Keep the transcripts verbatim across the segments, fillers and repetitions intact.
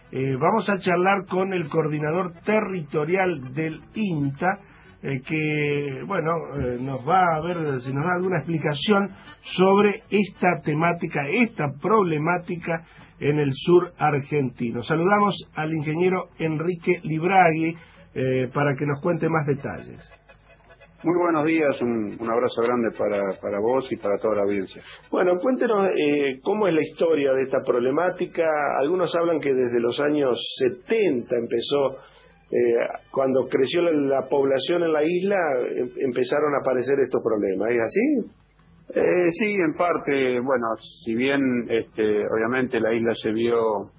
Eh, vamos a charlar con el coordinador territorial del INTA, eh, que, bueno, eh, nos va a ver si nos da alguna explicación sobre esta temática, esta problemática en el sur argentino. Saludamos al ingeniero Enrique Libragui eh, para que nos cuente más detalles. Muy buenos días, un, un abrazo grande para, para vos y para toda la audiencia. Bueno, cuéntenos eh, cómo es la historia de esta problemática. Algunos hablan que desde los años setenta empezó, eh, cuando creció la, la población en la isla, em, empezaron a aparecer estos problemas. ¿Es así? Eh, sí, en parte, bueno, si bien este, obviamente la isla se vio,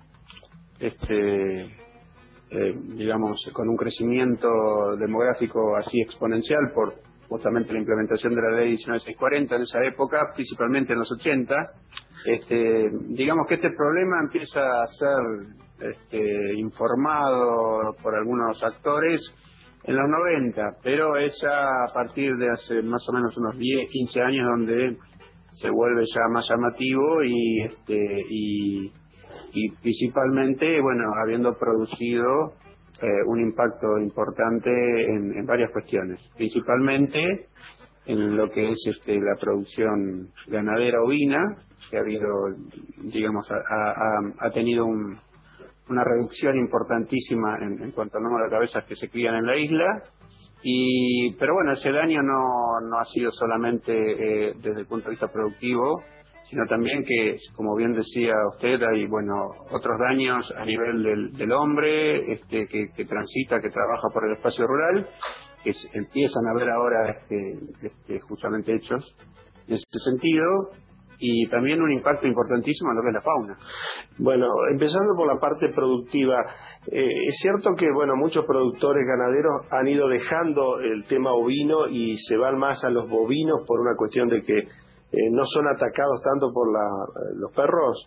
este, eh, digamos, con un crecimiento demográfico así exponencial por justamente la implementación de la ley diecinueve mil seiscientos cuarenta en esa época, principalmente en los ochenta, este, digamos que este problema empieza a ser este, informado por algunos actores en los noventa, pero es ya a partir de hace más o menos unos diez, quince años donde se vuelve ya más llamativo y, este, y, y principalmente, bueno, habiendo producido eh, un impacto importante en, en varias cuestiones, principalmente en lo que es este, la producción ganadera ovina, que ha habido, digamos, ha, ha, ha tenido un, una reducción importantísima en, en cuanto al número de cabezas que se crían en la isla. Y pero bueno, ese daño no, no ha sido solamente eh, desde el punto de vista productivo, sino también que, como bien decía usted, hay bueno otros daños a nivel del, del hombre este, que, que transita, que trabaja por el espacio rural, que se empiezan a ver ahora este, este, justamente hechos en ese sentido, y también un impacto importantísimo en lo que es la fauna. Bueno, empezando por la parte productiva, eh, es cierto que bueno muchos productores ganaderos han ido dejando el tema ovino y se van más a los bovinos por una cuestión de que eh, no son atacados tanto por la, los perros.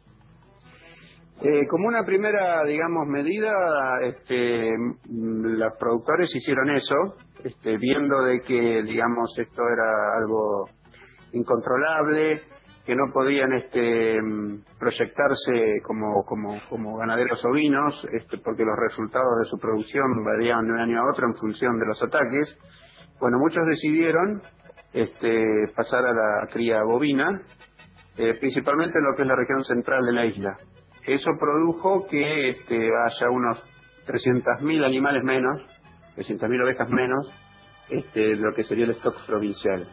Eh, como una primera, digamos, medida, este, los productores hicieron eso, este, viendo de que, digamos, esto era algo incontrolable, que no podían este, proyectarse como, como, como ganaderos ovinos, este, porque los resultados de su producción variaban de un año a otro en función de los ataques. Bueno, muchos decidieron este, pasar a la cría bovina, eh, principalmente en lo que es la región central de la isla. Eso produjo que este, haya unos trescientos mil animales menos, trescientas mil ovejas menos, este, de lo que sería el stock provincial.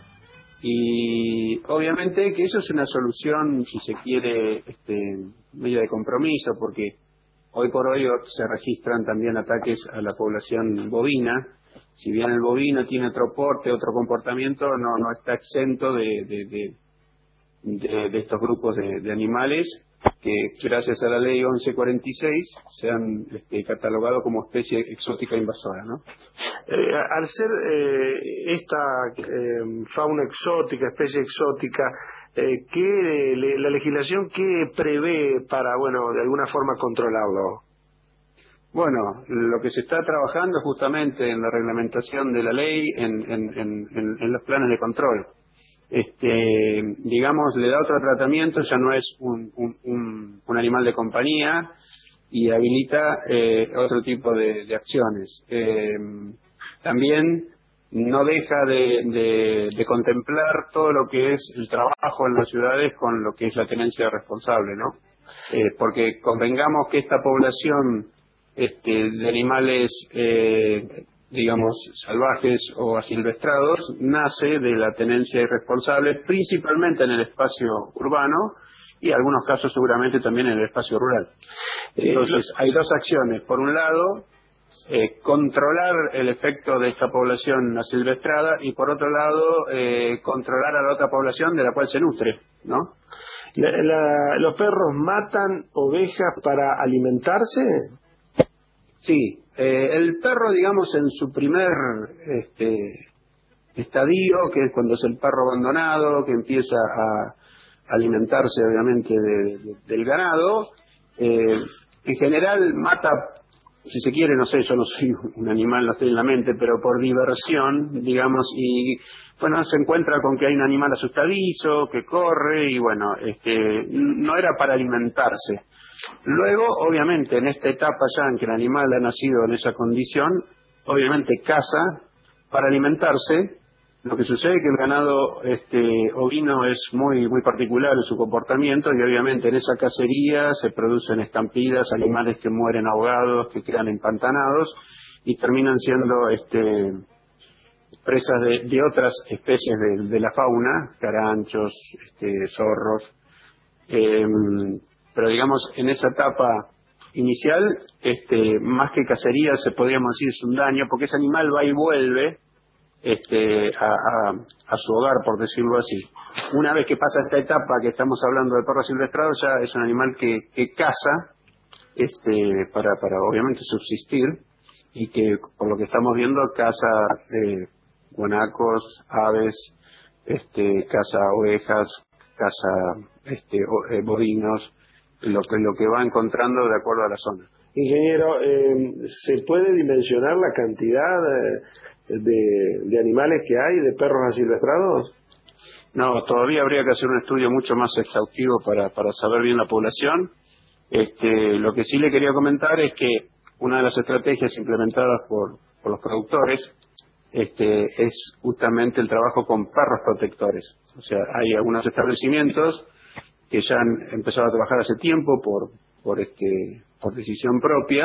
Y obviamente que eso es una solución, si se quiere, este, medio de compromiso, porque hoy por hoy se registran también ataques a la población bovina. Si bien el bovino tiene otro porte, otro comportamiento, no, no está exento de, de, de, de, de estos grupos de, de animales que gracias a la ley once cuarenta y seis se han este, catalogado como especie exótica invasora, ¿no? Eh, al ser eh, esta eh, fauna exótica, especie exótica, eh, ¿qué, le, la legislación qué prevé para, bueno, de alguna forma controlarlo? Bueno, lo que se está trabajando justamente en la reglamentación de la ley, en, en, en, en los planes de control. Este, digamos, le da otro tratamiento, ya no es un, un, un, un animal de compañía y habilita eh, otro tipo de, de acciones. Eh, también no deja de, de, de contemplar todo lo que es el trabajo en las ciudades con lo que es la tenencia responsable, ¿no? Eh, porque convengamos que esta población este, de animales eh, digamos, salvajes o asilvestrados, nace de la tenencia irresponsable, principalmente en el espacio urbano y en algunos casos seguramente también en el espacio rural. Entonces, hay dos acciones. Por un lado, eh, controlar el efecto de esta población asilvestrada y por otro lado, eh, controlar a la otra población de la cual se nutre, ¿no? La, la, ¿Los perros matan ovejas para alimentarse? Sí, eh, el perro, digamos, en su primer este, estadio, que es cuando es el perro abandonado, que empieza a alimentarse, obviamente, de, de, del ganado, eh, en general mata, si se quiere, no sé, yo no soy un animal, no estoy en la mente, pero por diversión, digamos, y bueno, se encuentra con que hay un animal asustadizo, que corre, y bueno, este, no era para alimentarse. Luego, obviamente, en esta etapa ya en que el animal ha nacido en esa condición, obviamente caza para alimentarse. Lo que sucede es que el ganado este, ovino es muy muy particular en su comportamiento y obviamente en esa cacería se producen estampidas, animales que mueren ahogados, que quedan empantanados y terminan siendo este, presas de, de otras especies de, de la fauna, caranchos, este, zorros. Eh, pero digamos, en esa etapa inicial, este, más que cacería, se podríamos decir es un daño, porque ese animal va y vuelve este, a, a, a su hogar, por decirlo así. Una vez que pasa esta etapa que estamos hablando del perro asilvestrado, ya es un animal que, que caza este, para, para obviamente subsistir, y que por lo que estamos viendo caza eh, guanacos, aves, este, caza ovejas, caza este, o, eh, bovinos, lo que, lo que va encontrando de acuerdo a la zona. Ingeniero, eh, ¿se puede dimensionar la cantidad de, de, de animales que hay, de perros asilvestrados? No, todavía habría que hacer un estudio mucho más exhaustivo para, para saber bien la población. Este, lo que sí le quería comentar es que una de las estrategias implementadas por, por los productores este, es justamente el trabajo con perros protectores. O sea, hay algunos establecimientos que ya han empezado a trabajar hace tiempo por, por, este, por decisión propia,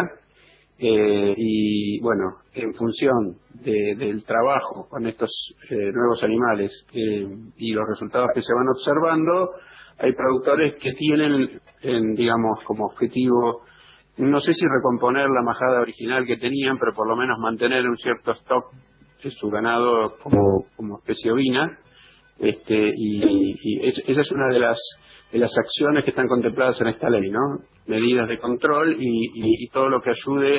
eh, y bueno, en función de, del trabajo con estos eh, nuevos animales eh, y los resultados que se van observando, hay productores que tienen, en, digamos, como objetivo, no sé si recomponer la majada original que tenían, pero por lo menos mantener un cierto stock de su ganado como, como especie ovina, este, y, y es, esa es una de las de las acciones que están contempladas en esta ley, ¿no? Medidas de control y, y, y todo lo que ayude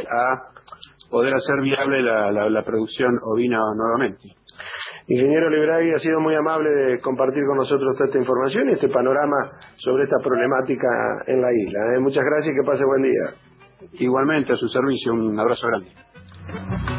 a poder hacer viable la, la, la producción ovina nuevamente. Ingeniero Libragui, ha sido muy amable de compartir con nosotros toda esta información y este panorama sobre esta problemática en la isla. ¿eh? Muchas gracias y que pase buen día. Igualmente, a su servicio, un abrazo grande.